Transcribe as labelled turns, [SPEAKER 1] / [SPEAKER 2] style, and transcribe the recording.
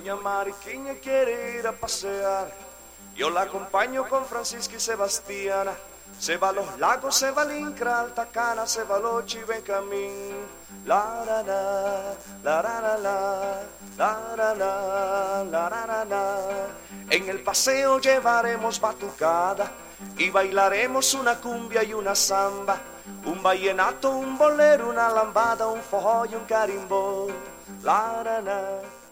[SPEAKER 1] Doña Mariquiña quiere ir a pasear. Yo la acompaño con Francisca y Sebastiana. Se va a los lagos, se va al Incra, Alta Cana, se va a Lochi y Benjamín. La la la, la la la la, la la la, la la la. En el paseo llevaremos batucada y bailaremos una cumbia y una samba, un vallenato, un bolero, una lambada, un forró y un carimbó. La la la.